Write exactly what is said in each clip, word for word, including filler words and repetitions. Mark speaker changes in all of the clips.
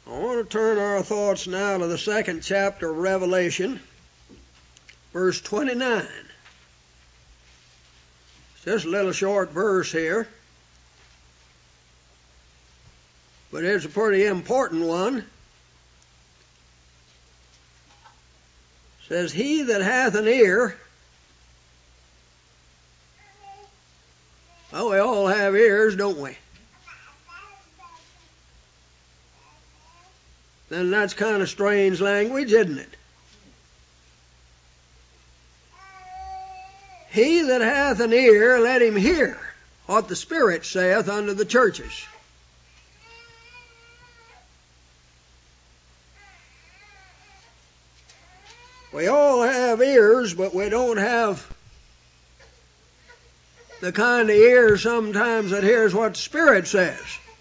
Speaker 1: I want to turn our thoughts now to the second chapter of Revelation, verse twenty-nine. It's just a little short verse here, but it's a pretty important one. It says, "He that hath an ear," well, we all have ears, don't we? Then that's kind of strange language, isn't it? "He that hath an ear, let him hear what the Spirit saith unto the churches." We all have ears, but we don't have the kind of ear sometimes that hears what the Spirit says.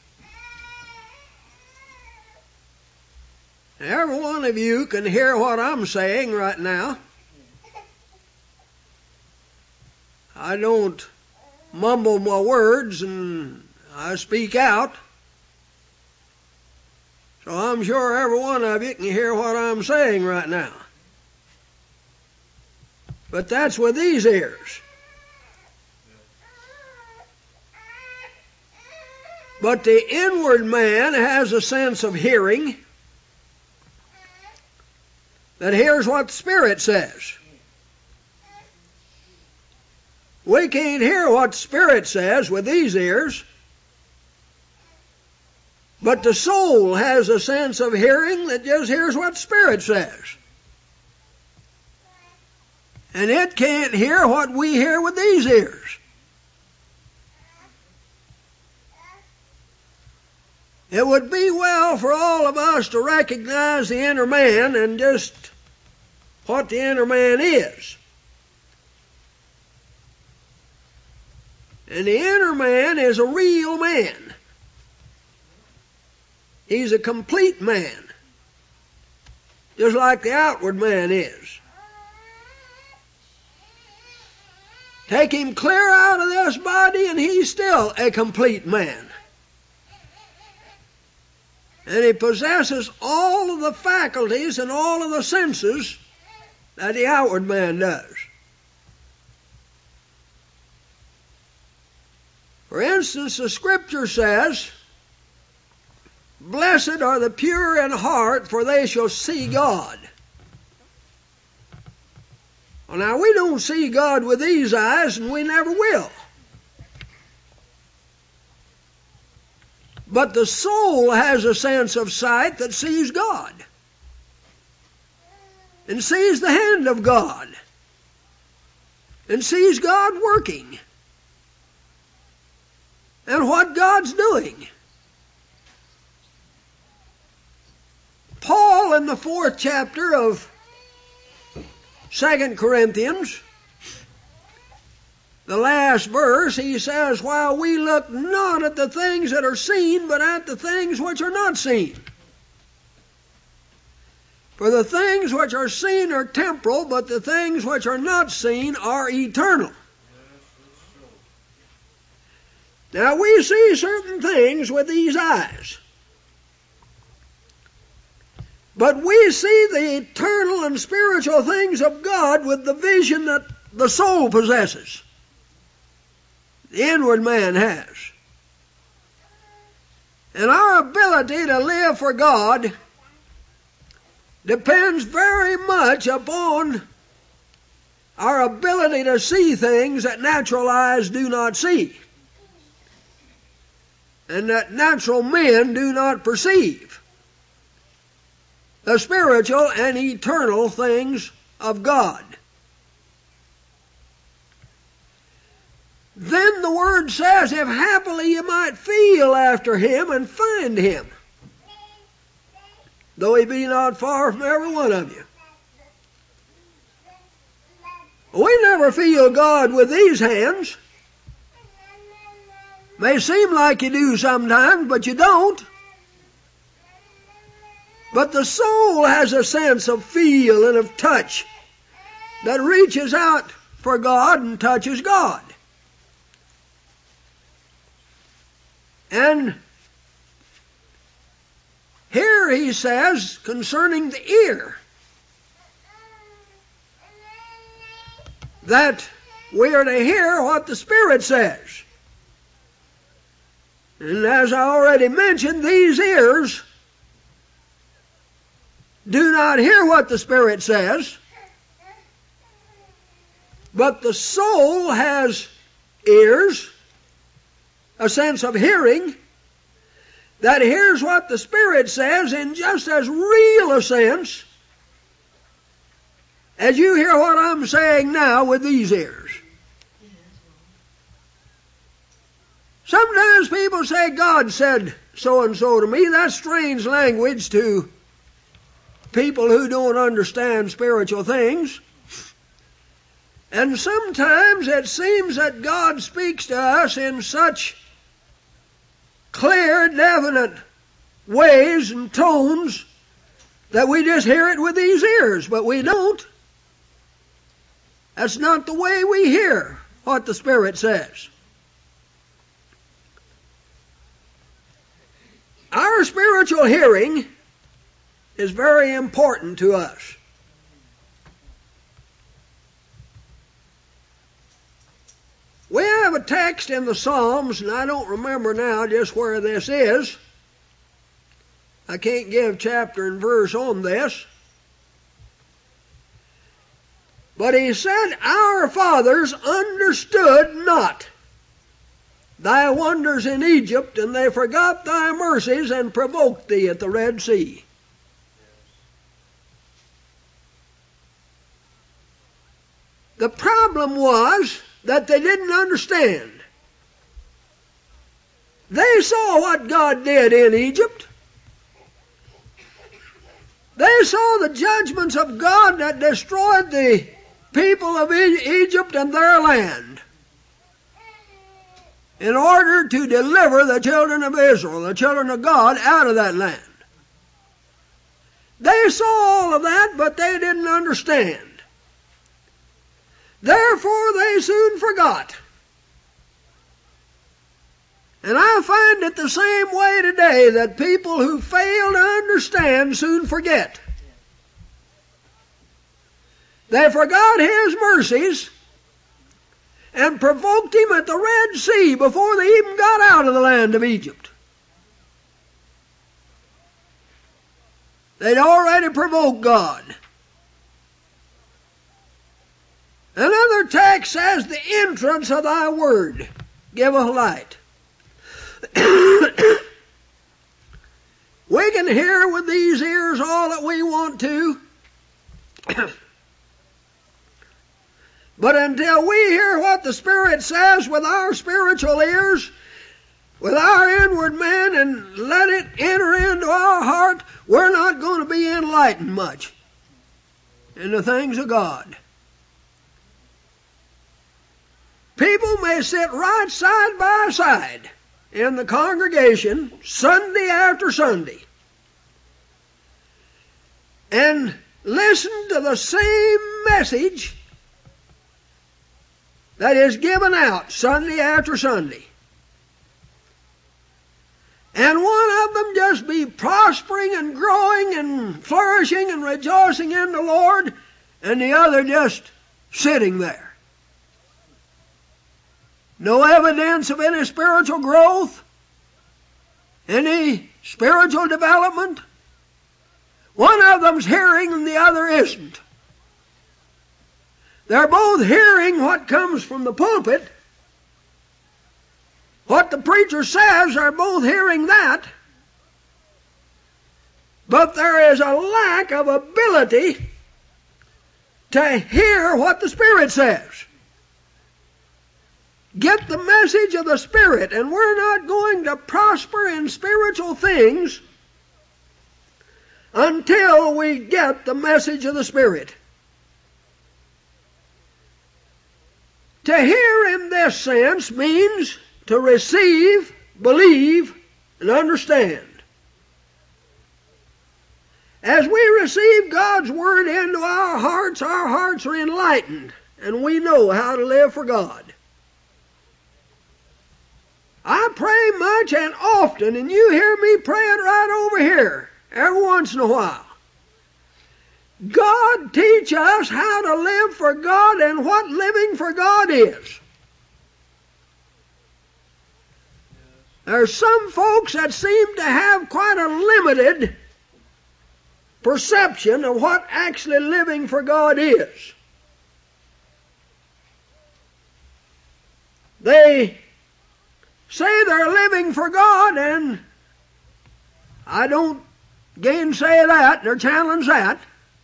Speaker 1: Every one of you can hear what I'm saying right now. I don't mumble my words and I speak out. So I'm sure every one of you can hear what I'm saying right now. But that's with these ears. But the inward man has a sense of hearing that hears what the Spirit says. We can't hear what the Spirit says with these ears, but the soul has a sense of hearing that just hears what the Spirit says. And it can't hear what we hear with these ears. It would be well for all of us to recognize the inner man and just what the inner man is. And the inner man is a real man. He's a complete man, just like the outward man is. Take him clear out of this body and he's still a complete man. And he possesses all of the faculties and all of the senses that the outward man does. For instance, the Scripture says, "Blessed are the pure in heart, for they shall see God." Well, now, we don't see God with these eyes, and we never will. But the soul has a sense of sight that sees God and sees the hand of God and sees God working and what God's doing. Paul, in the fourth chapter of Second Corinthians, the last verse, he says, "While we look not at the things that are seen, but at the things which are not seen. For the things which are seen are temporal, but the things which are not seen are eternal." Now, we see certain things with these eyes, but we see the eternal and spiritual things of God with the vision that the soul possesses. The inward man has. And our ability to live for God depends very much upon our ability to see things that natural eyes do not see, and that natural men do not perceive. The spiritual and eternal things of God. Then the Word says, "If happily you might feel after Him and find Him, though He be not far from every one of you." We never feel God with these hands. May seem like you do sometimes, but you don't. But the soul has a sense of feel and of touch that reaches out for God and touches God. And here here he says concerning the ear that we are to hear what the Spirit says. And as I already mentioned, these ears do not hear what the Spirit says, but the soul has ears, a sense of hearing, that hears what the Spirit says in just as real a sense as you hear what I'm saying now with these ears. Sometimes people say, God said so-and-so to me. That's strange language to people who don't understand spiritual things. And sometimes it seems that God speaks to us in such clear, definite ways and tones that we just hear it with these ears, but we don't. That's not the way we hear what the Spirit says. Our spiritual hearing is very important to us. We have a text in the Psalms, and I don't remember now just where this is. I can't give chapter and verse on this. But he said, our fathers understood not thy wonders in Egypt, and they forgot thy mercies and provoked thee at the Red Sea. The problem was that they didn't understand. They saw what God did in Egypt. They saw the judgments of God that destroyed the people of Egypt and their land in order to deliver the children of Israel, the children of God, out of that land. They saw all of that, but they didn't understand. Therefore, they soon forgot. And I find it the same way today, that people who fail to understand soon forget. They forgot His mercies and provoked Him at the Red Sea before they even got out of the land of Egypt. They'd already provoked God. Another text says, the entrance of thy word giveth light. We can hear with these ears all that we want to. But until we hear what the Spirit says with our spiritual ears, with our inward man, and let it enter into our heart, we're not going to be enlightened much in the things of God. People may sit right side by side in the congregation Sunday after Sunday and listen to the same message that is given out Sunday after Sunday. And one of them just be prospering and growing and flourishing and rejoicing in the Lord, and the other just sitting there. No evidence of any spiritual growth, any spiritual development. One of them's hearing and the other isn't. They're both hearing what comes from the pulpit. What the preacher says, they're both hearing that. But there is a lack of ability to hear what the Spirit says. Get the message of the Spirit, and we're not going to prosper in spiritual things until we get the message of the Spirit. To hear in this sense means to receive, believe, and understand. As we receive God's Word into our hearts, our hearts are enlightened, and we know how to live for God. I pray much and often, and you hear me praying right over here every once in a while. God teach us how to live for God and what living for God is. There's some folks that seem to have quite a limited perception of what actually living for God is. They say they're living for God, and I don't gainsay that or challenge that.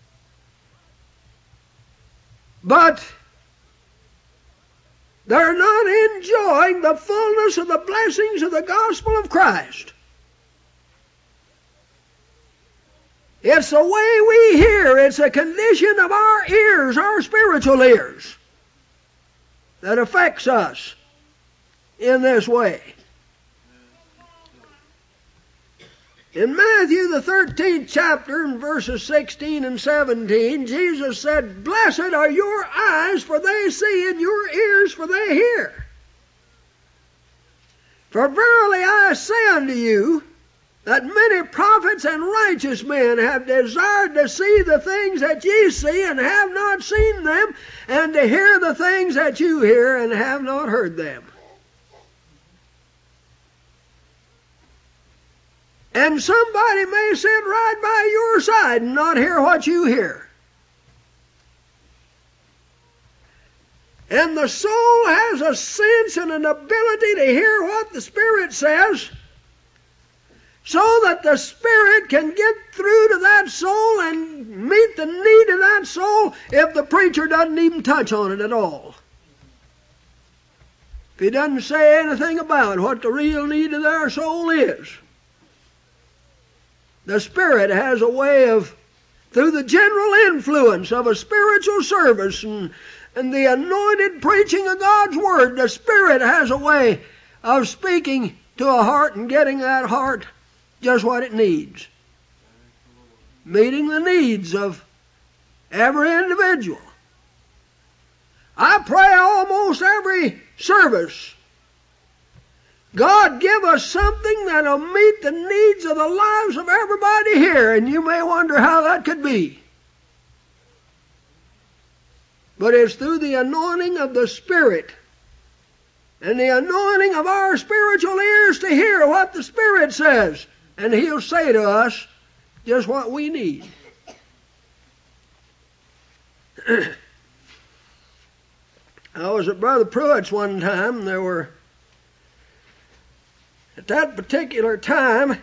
Speaker 1: But they're not enjoying the fullness of the blessings of the gospel of Christ. It's the way we hear, it's a condition of our ears, our spiritual ears, that affects us in this way. In Matthew the thirteenth chapter, in verses sixteen and seventeen, Jesus said, "Blessed are your eyes, for they see, and your ears, for they hear. For verily I say unto you, that many prophets and righteous men have desired to see the things that ye see, and have not seen them, and to hear the things that you hear, and have not heard them." And somebody may sit right by your side and not hear what you hear. And the soul has a sense and an ability to hear what the Spirit says, so that the Spirit can get through to that soul and meet the need of that soul if the preacher doesn't even touch on it at all. If he doesn't say anything about what the real need of their soul is. The Spirit has a way of, through the general influence of a spiritual service and, and the anointed preaching of God's Word, the Spirit has a way of speaking to a heart and getting that heart just what it needs. Meeting the needs of every individual. I pray almost every service, God give us something that'll meet the needs of the lives of everybody here, and you may wonder how that could be. But it's through the anointing of the Spirit and the anointing of our spiritual ears to hear what the Spirit says, and He'll say to us just what we need. I was at Brother Pruitt's one time, and there were At that particular time,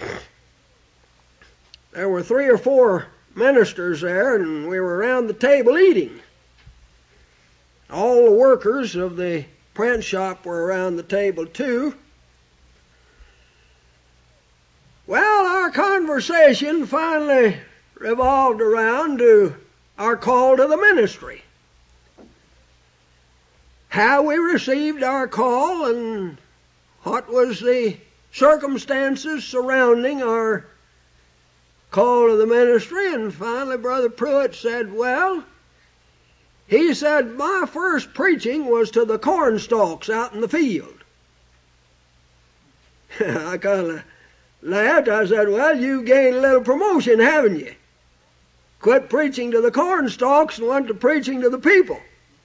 Speaker 1: there were three or four ministers there, and we were around the table eating. All the workers of the print shop were around the table too. Well, our conversation finally revolved around to our call to the ministry. How we received our call and what was the circumstances surrounding our call to the ministry. And finally Brother Pruitt said, well, he said, my first preaching was to the corn stalks out in the field. I kind of laughed. I said, well, you gained a little promotion, haven't you? Quit preaching to the corn stalks and went to preaching to the people.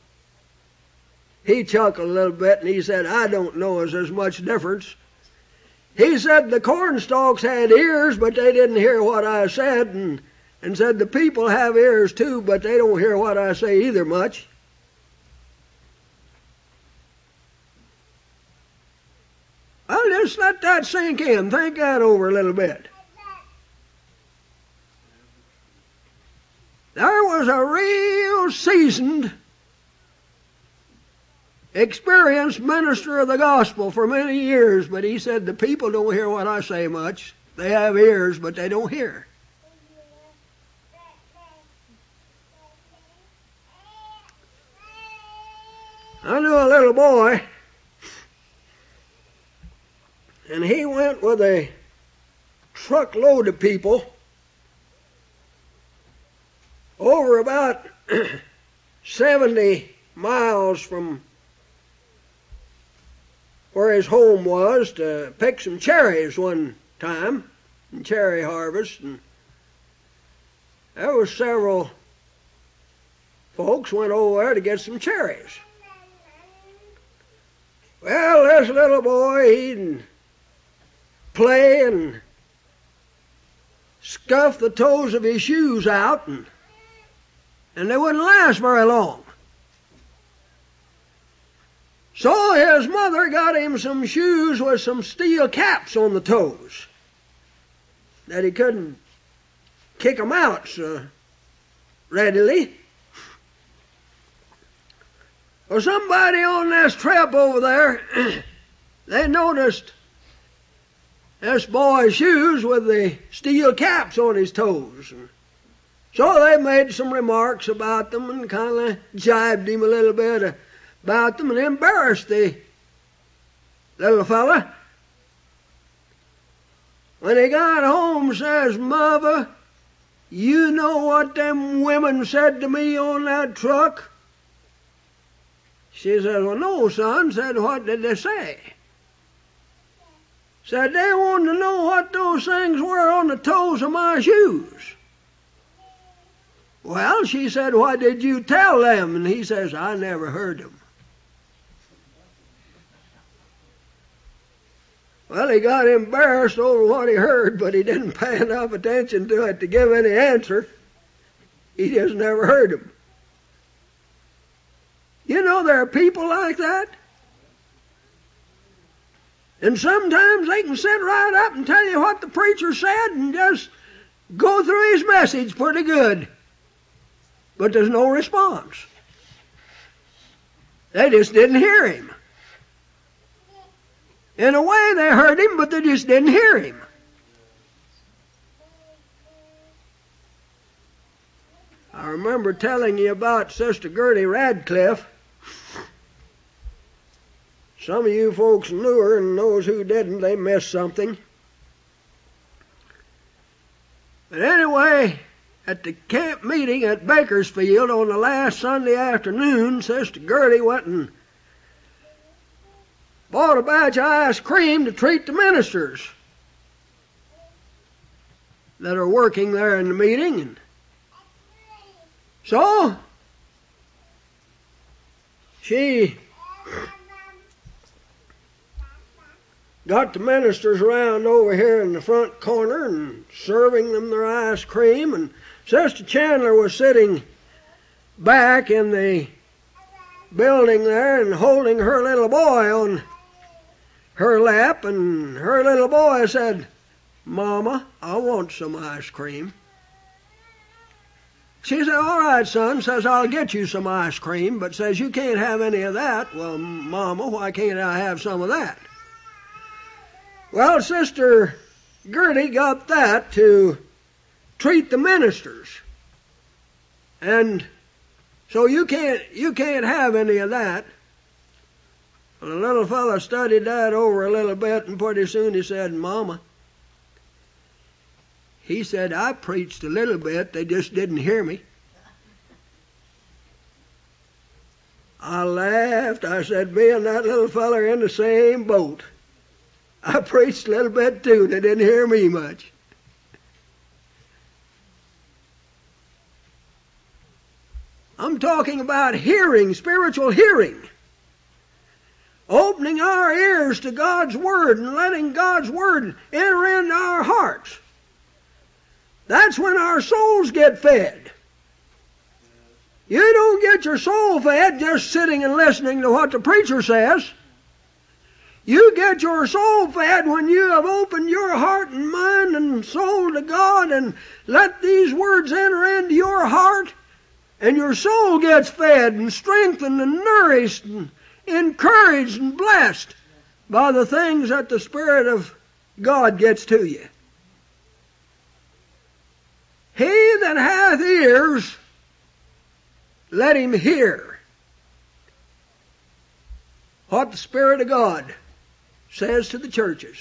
Speaker 1: He chuckled a little bit and he said, I don't know if there's much difference. He said the corn stalks had ears, but they didn't hear what I said, and, and said the people have ears too, but they don't hear what I say either much. I'll just let that sink in. Think that over a little bit. There was a real seasoned, experienced minister of the gospel for many years, but he said the people don't hear what I say much. They have ears, but they don't hear. I knew a little boy, and he went with a truckload of people over about seventy miles from where his home was to pick some cherries one time. and cherry harvest, and there was several folks went over there to get some cherries. Well, this little boy, he'd play and scuff the toes of his shoes out, and, and they wouldn't last very long. So his mother got him some shoes with some steel caps on the toes, that he couldn't kick 'em out so readily. Well, somebody on this trip over there, they noticed this boy's shoes with the steel caps on his toes. And so they made some remarks about them and kind of jibed him a little bit about them and embarrassed the little fella. When he got home, says, "Mother, you know what them women said to me on that truck?" She said, "Well, no, son." Said, "What did they say?" Said, "They wanted to know what those things were on the toes of my shoes." Well, she said, "What did you tell them?" And he says, "I never heard them." Well, he got embarrassed over what he heard, but he didn't pay enough attention to it to give any answer. He just never heard them. You know, there are people like that. And sometimes they can sit right up and tell you what the preacher said and just go through his message pretty good. But there's no response. They just didn't hear him. In a way, they heard him, but they just didn't hear him. I remember telling you about Sister Gertie Radcliffe. Some of you folks knew her, and those who didn't, they missed something. But anyway, at the camp meeting at Bakersfield on the last Sunday afternoon, Sister Gertie went and bought a batch of ice cream to treat the ministers that are working there in the meeting. And so she got the ministers around over here in the front corner and serving them their ice cream, and Sister Chandler was sitting back in the building there and holding her little boy on her lap, and her little boy said, "Mama, I want some ice cream." She said, "All right, son," says, "I'll get you some ice cream," but says, "You can't have any of that." "Well, Mama, why can't I have some of that?" Well, Sister Gertie got that to treat the ministers. And so you can't you can't have any of that. Well, the little fellow studied that over a little bit, and pretty soon he said, "Mama," he said, "I preached a little bit, they just didn't hear me." I laughed. I said, "Me and that little fellow are in the same boat. I preached a little bit too, they didn't hear me much." I'm talking about hearing, spiritual hearing. Opening our ears to God's Word and letting God's Word enter into our hearts. That's when our souls get fed. You don't get your soul fed just sitting and listening to what the preacher says. You get your soul fed when you have opened your heart and mind and soul to God and let these words enter into your heart, and your soul gets fed and strengthened and nourished and encouraged and blessed by the things that the Spirit of God gets to you. He that hath ears, let him hear what the Spirit of God says to the churches.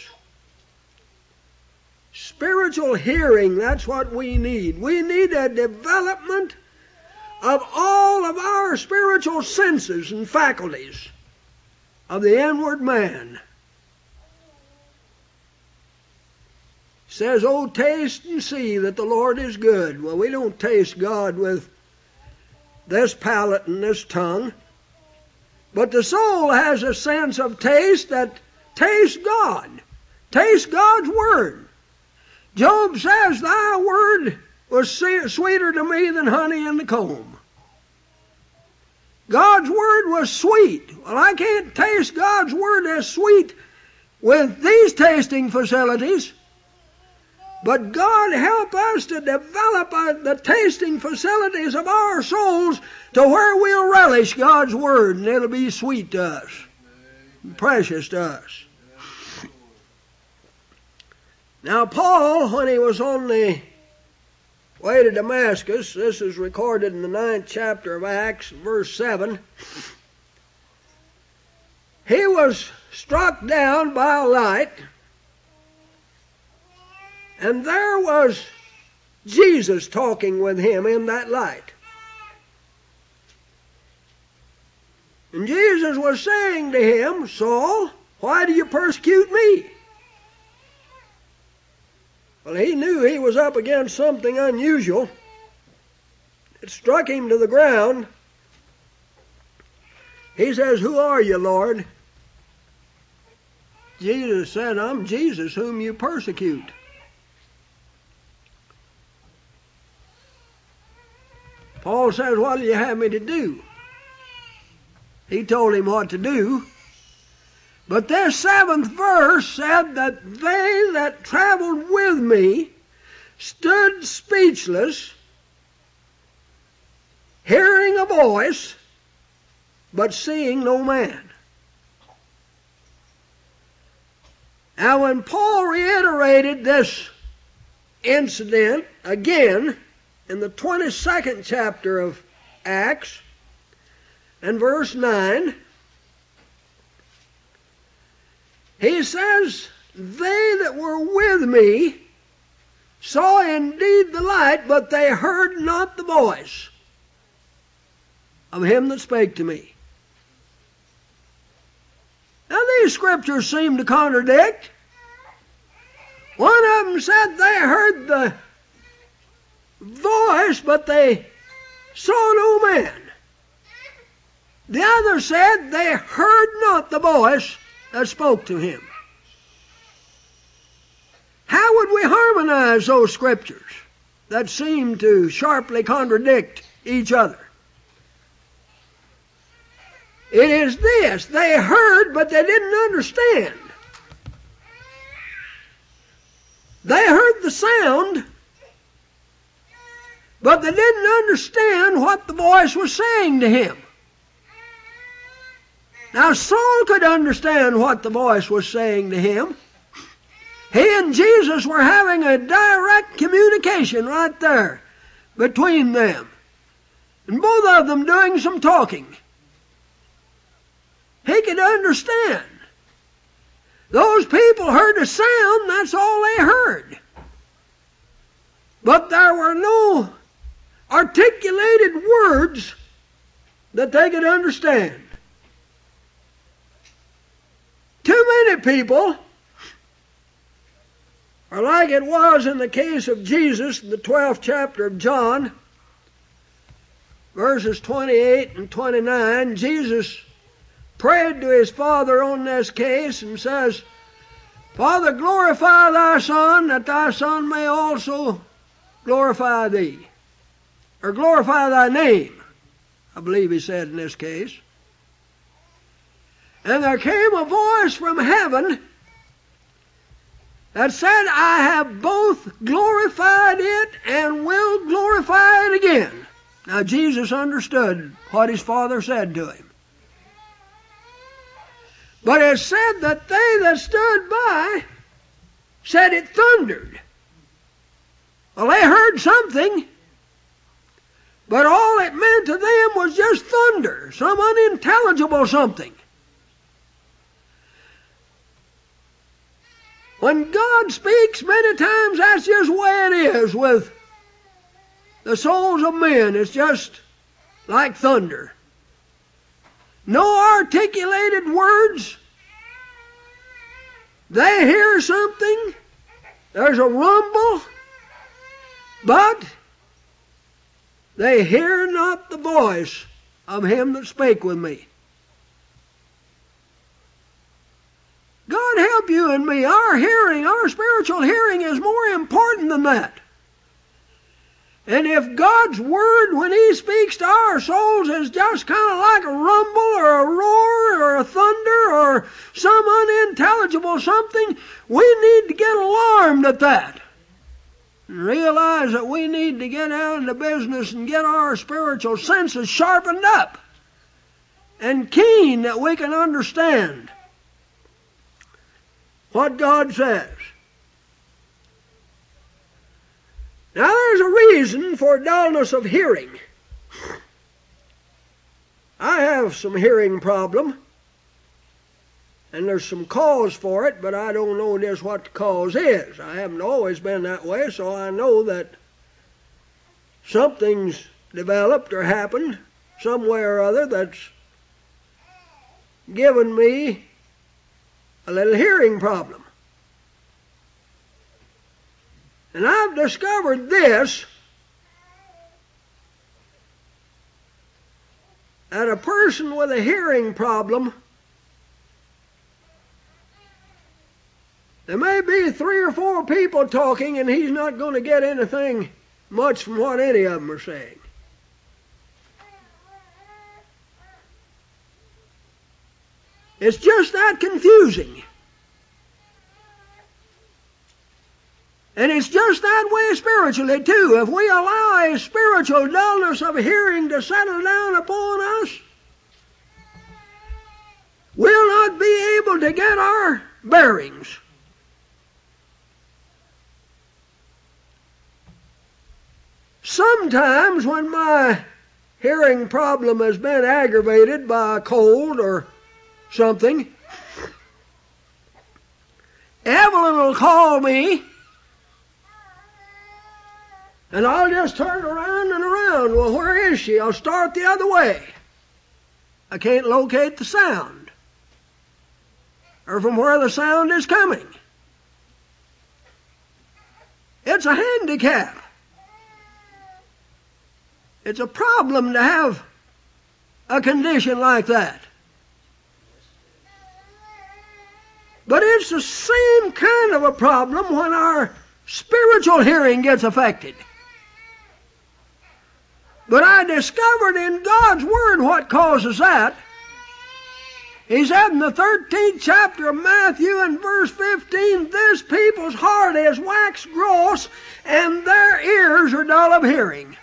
Speaker 1: Spiritual hearing, that's what we need. We need a development of all of our spiritual senses and faculties of the inward man. says, "Oh, taste and see that the Lord is good." Well, we don't taste God with this palate and this tongue. But the soul has a sense of taste that tastes God. Tastes God's Word. Job says, "Thy word was sweeter to me than honey in the comb." God's Word was sweet. Well, I can't taste God's Word as sweet with these tasting facilities. But God help us to develop uh, the tasting facilities of our souls to where we'll relish God's Word, and it'll be sweet to us, and precious to us. Now, Paul, when he was on the way to Damascus, this is recorded in the ninth chapter of Acts, verse seven, he was struck down by a light, and there was Jesus talking with him in that light. And Jesus was saying to him, "Saul, why do you persecute me?" Well, he knew he was up against something unusual. It struck him to the ground. He says, "Who are you, Lord?" Jesus said, "I'm Jesus whom you persecute." Paul says, "What do you have me to do?" He told him what to do. But this seventh verse said that they that traveled with me stood speechless, hearing a voice, but seeing no man. Now, when Paul reiterated this incident again in the twenty-second chapter of Acts and verse nine, he says, "They that were with me saw indeed the light, but they heard not the voice of him that spake to me." Now, these scriptures seem to contradict. One of them said they heard the voice, but they saw no man. The other said they heard not the voice that spoke to him. How would we harmonize those scriptures that seem to sharply contradict each other? It is this: they heard, but they didn't understand. They heard the sound, but they didn't understand what the voice was saying to him. Now, Saul could understand what the voice was saying to him. He and Jesus were having a direct communication right there between them, and both of them doing some talking. He could understand. Those people heard a sound, that's all they heard. But there were no articulated words that they could understand. Too many people are like it was in the case of Jesus in the twelfth chapter of John, verses twenty-eight and twenty-nine. Jesus prayed to his Father on this case and says, "Father, glorify thy Son, that thy Son may also glorify thee." Or glorify thy name, I believe he said in this case. And there came a voice from heaven that said, "I have both glorified it and will glorify it again." Now, Jesus understood what his Father said to him. But it said that they that stood by said it thundered. Well, they heard something, but all it meant to them was just thunder, some unintelligible something. When God speaks, many times that's just the way it is with the souls of men. It's just like thunder. No articulated words. They hear something, There's a rumble, but they hear not the voice of him that spake with me. God help you and me. Our hearing, our spiritual hearing is more important than that. And if God's Word, when He speaks to our souls, is just kind of like a rumble or a roar or a thunder or some unintelligible something, we need to get alarmed at that. And realize that we need to get out into business and get our spiritual senses sharpened up and keen that we can understand what God says. Now there's a reason for dullness of hearing. I have some hearing problem, and there's some cause for it, but I don't know just what the cause is. I haven't always been that way, so I know that something's developed or happened some way or other that's given me a little hearing problem. And I've discovered this, that a person with a hearing problem, there may be three or four people talking and he's not going to get anything much from what any of them are saying. It's just that confusing. And it's just that way spiritually too. If we allow a spiritual dullness of hearing to settle down upon us, we'll not be able to get our bearings. Sometimes when my hearing problem has been aggravated by a cold or something, Evelyn will call me, and I'll just turn around and around. Well, where is she? I'll start the other way. I can't locate the sound, or from where the sound is coming. It's a handicap. It's a problem to have a condition like that. But it's the same kind of a problem when our spiritual hearing gets affected. But I discovered in God's Word what causes that. He said in the thirteenth chapter of Matthew and verse fifteen, this people's heart is waxed gross, and their ears are dull of hearing.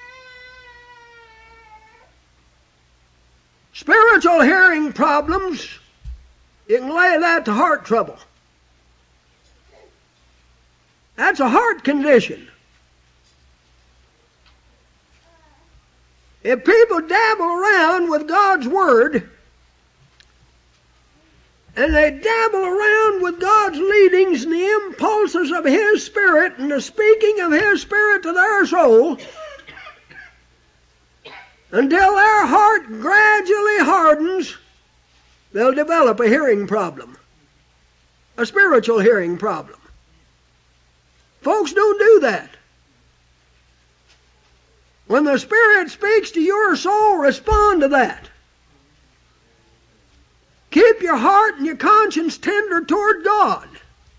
Speaker 1: Spiritual hearing problems, you can lay that to heart trouble. That's a heart condition. If people dabble around with God's Word, and they dabble around with God's leadings and the impulses of His Spirit and the speaking of His Spirit to their soul, until their heart gradually hardens, they'll develop a hearing problem, a spiritual hearing problem. Folks don't do that. When the Spirit speaks to your soul, respond to that. Keep your heart and your conscience tender toward God,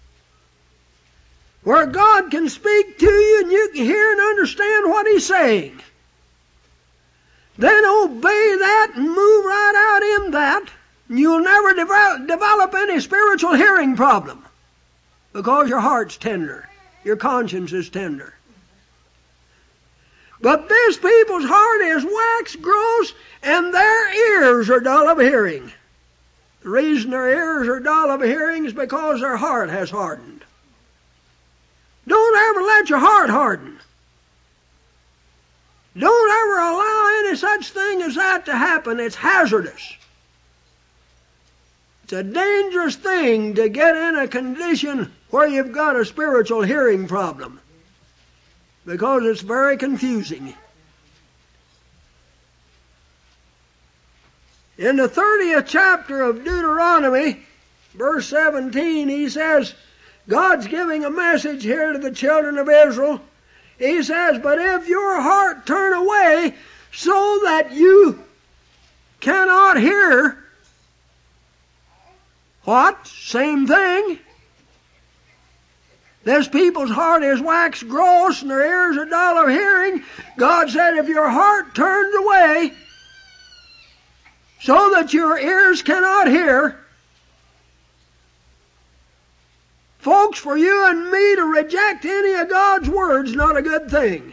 Speaker 1: where God can speak to you and you can hear and understand what He's saying. Then obey that and move right out in that, and you'll never develop, develop any spiritual hearing problem, because your heart's tender, your conscience is tender. But this people's heart is waxed gross, and their ears are dull of hearing. The reason their ears are dull of hearing is because their heart has hardened. Don't ever let your heart harden. Don't ever allow any such thing as that to happen. It's hazardous. It's a dangerous thing to get in a condition where you've got a spiritual hearing problem, because it's very confusing. In the thirtieth chapter of Deuteronomy, verse seventeen, he says, God's giving a message here to the children of Israel. He says, but if your heart turn away so that you cannot hear, what? Same thing. This people's heart is waxed gross and their ears are dull of hearing. God said, if your heart turns away so that your ears cannot hear, folks, for you and me to reject any of God's words is not a good thing.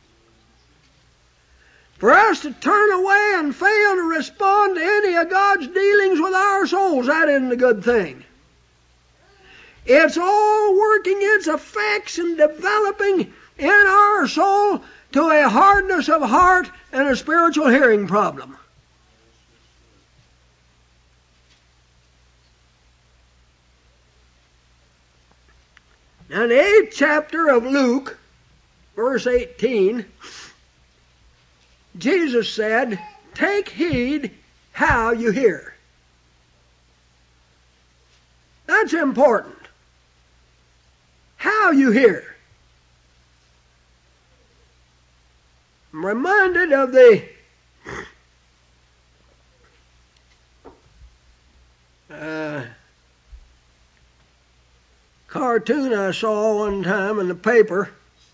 Speaker 1: For us to turn away and fail to respond to any of God's dealings with our souls, that isn't a good thing. It's all working its effects and developing in our soul to a hardness of heart and a spiritual hearing problem. Now, in the eighth chapter of Luke, verse eighteen, Jesus said, take heed how you hear. That's important. How you hear. I'm reminded of the uh, cartoon I saw one time in the paper,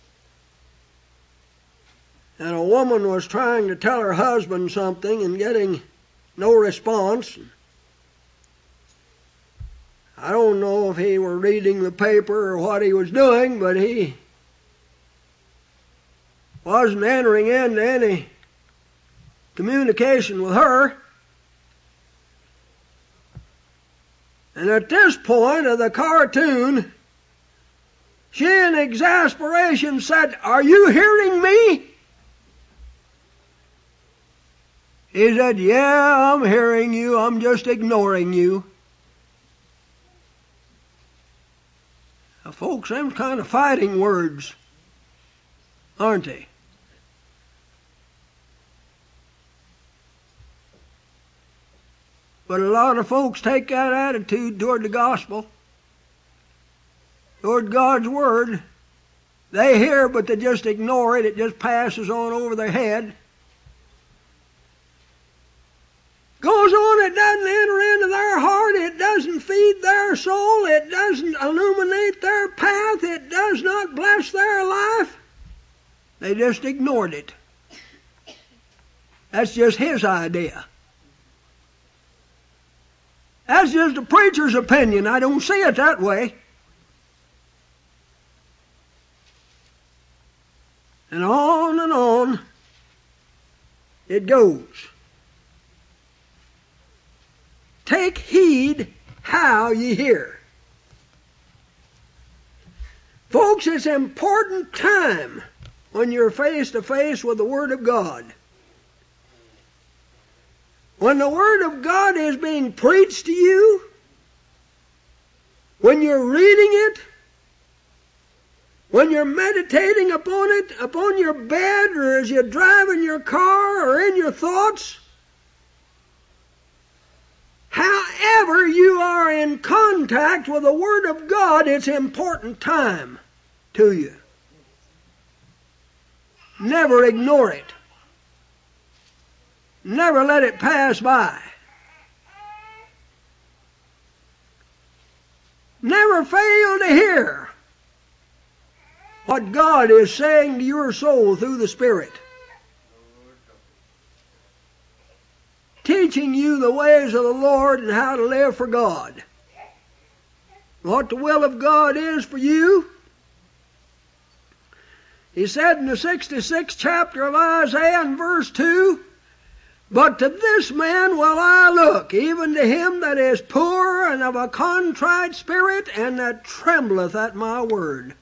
Speaker 1: and a woman was trying to tell her husband something and getting no response. I don't know if he were reading the paper or what he was doing, but he wasn't entering into any communication with her. And at this point of the cartoon, she in exasperation said, are you hearing me? He said, yeah, I'm hearing you. I'm just ignoring you. Now, folks, them kind of fighting words, aren't they? But a lot of folks take that attitude toward the gospel, toward God's word. They hear, but they just ignore it. It just passes on over their head. Goes on, it doesn't enter into their heart, it doesn't feed their soul, it doesn't illuminate their path, it does not bless their life. They just ignored it. That's just his idea. That's just a preacher's opinion. I don't see it that way. And on and on it goes. Take heed how ye hear. Folks, it's an important time when you're face to face with the Word of God. When the Word of God is being preached to you, when you're reading it, when you're meditating upon it, upon your bed, or as you drive in your car, or in your thoughts, however you are in contact with the Word of God, it's an important time to you. Never ignore it. Never let it pass by. Never fail to hear what God is saying to your soul through the Spirit. Teaching you the ways of the Lord and how to live for God. What the will of God is for you. He said in the sixty-sixth chapter of Isaiah in verse two, but to this man will I look, even to him that is poor and of a contrite spirit, and that trembleth at my word.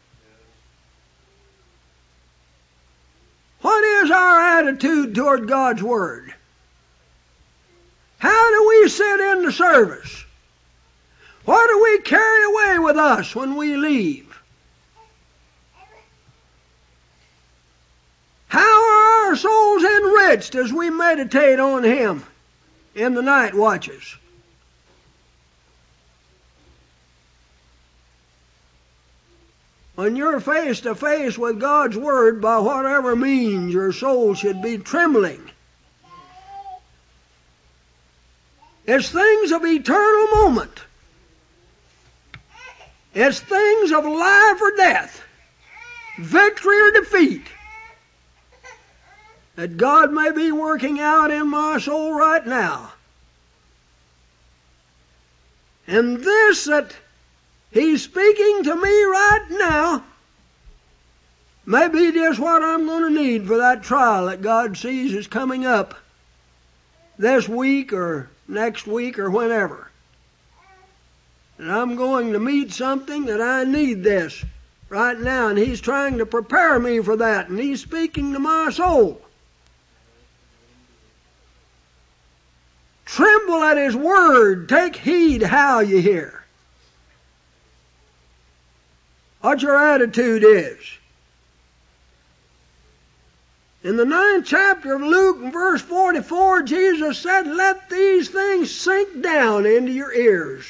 Speaker 1: What is our attitude toward God's word? How do we sit in the service? What do we carry away with us when we leave? How are our souls enriched as we meditate on Him in the night watches? when you're face to face with God's Word, by whatever means your soul should be trembling. It's things of eternal moment. It's things of life or death, victory or defeat, that God may be working out in my soul right now. And this that He's speaking to me right now may be just what I'm going to need for that trial that God sees is coming up this week or next week or whenever. And I'm going to meet something that I need this right now, and He's trying to prepare me for that, and He's speaking to my soul. Tremble at His word. Take heed how you hear. What your attitude is. In the ninth chapter of Luke, in verse forty-four, Jesus said, "Let these things sink down into your ears."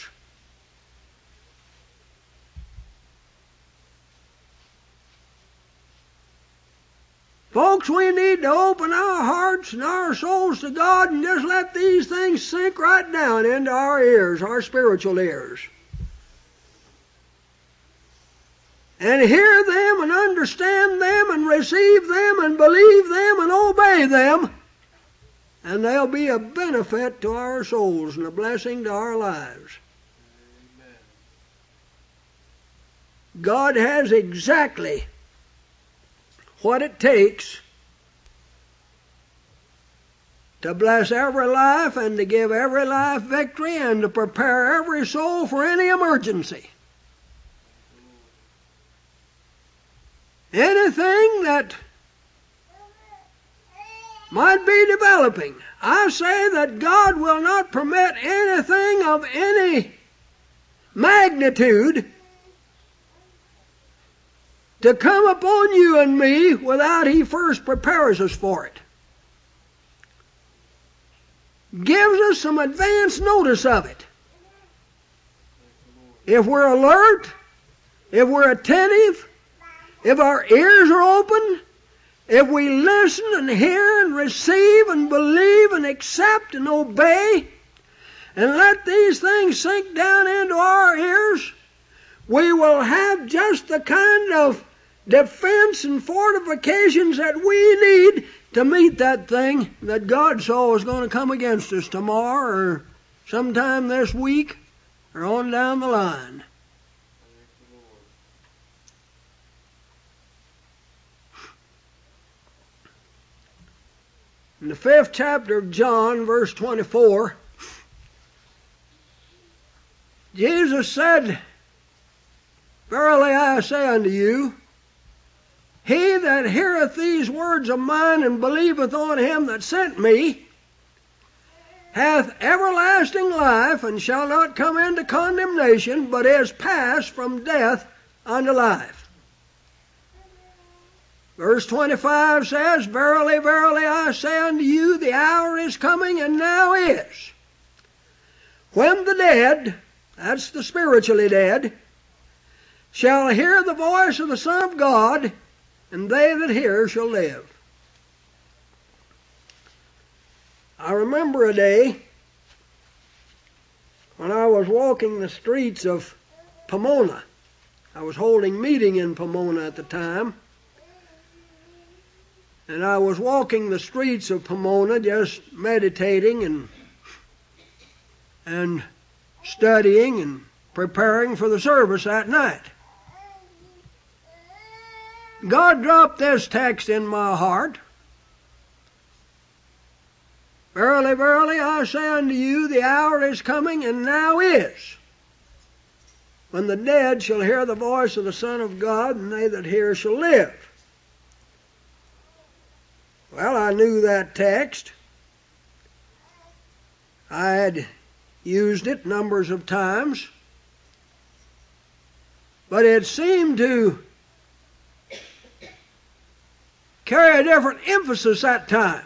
Speaker 1: Folks, we need to open our hearts and our souls to God and just let these things sink right down into our ears, our spiritual ears. And hear them and understand them and receive them and believe them and obey them. And they'll be a benefit to our souls and a blessing to our lives. Amen. God has exactly what it takes to bless every life and to give every life victory and to prepare every soul for any emergency. Anything that might be developing, I say that God will not permit anything of any magnitude to come upon you and me without He first prepares us for it. Gives us some advance notice of it. If we're alert, if we're attentive, if our ears are open, if we listen and hear and receive and believe and accept and obey, and let these things sink down into our ears, we will have just the kind of defense and fortifications that we need to meet that thing that God saw was going to come against us tomorrow or sometime this week or on down the line. In the fifth chapter of John, verse twenty-four, Jesus said, "Verily I say unto you, he that heareth these words of mine and believeth on Him that sent me hath everlasting life, and shall not come into condemnation, but is passed from death unto life." Verse twenty-five says, "Verily, verily, I say unto you, the hour is coming, and now is, when the dead," that's the spiritually dead, "shall hear the voice of the Son of God, and they that hear shall live." I remember a day when I was walking the streets of Pomona. I was holding meeting in Pomona at the time. And I was walking the streets of Pomona just meditating and and studying and preparing for the service that night. God dropped this text in my heart. "Verily, verily, I say unto you, the hour is coming, and now is, when the dead shall hear the voice of the Son of God, and they that hear shall live." Well, I knew that text. I had used it numbers of times. But it seemed to carry a different emphasis that time.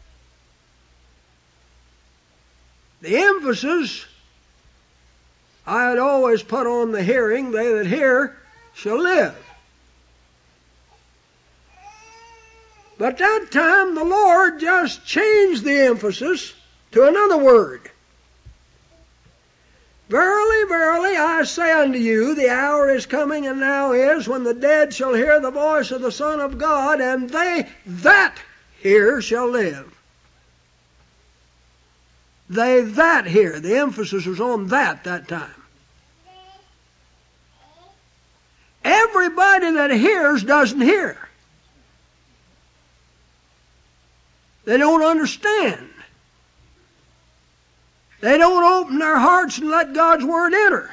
Speaker 1: The emphasis I had always put on the hearing, "They that hear shall live." But that time the Lord just changed the emphasis to another word. Verily, verily, I say unto you, the hour is coming, and now is, when the dead shall hear the voice of the Son of God, and they that hear shall live. They that hear. The emphasis was on that that time. Everybody that hears doesn't hear. They don't understand. They don't open their hearts and let God's Word enter.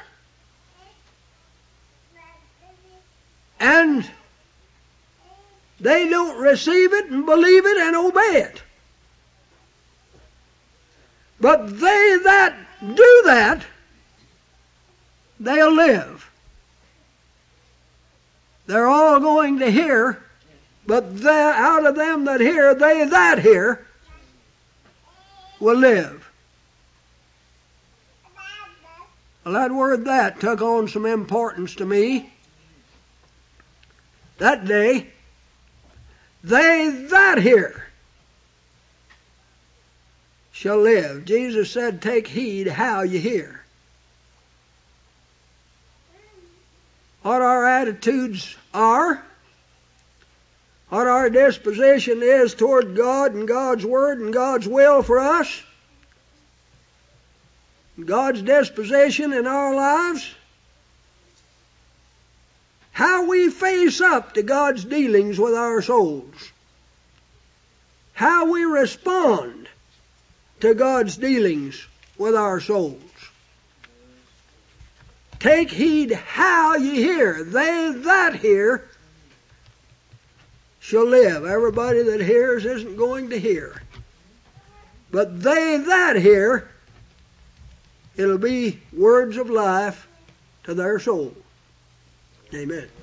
Speaker 1: And they don't receive it and believe it and obey it. But they that do that, they'll live. They're all going to hear, but out of them that hear, they that hear will live. Well, that word that took on some importance to me. That day, they that hear shall live. Jesus said, take heed how you hear. What our attitudes are, what our disposition is toward God and God's Word and God's will for us, God's disposition in our lives, how we face up to God's dealings with our souls, how we respond to God's dealings with our souls. Take heed how you hear. They that hear shall live. Everybody that hears isn't going to hear. But they that hear, it'll be words of life to their soul. Amen.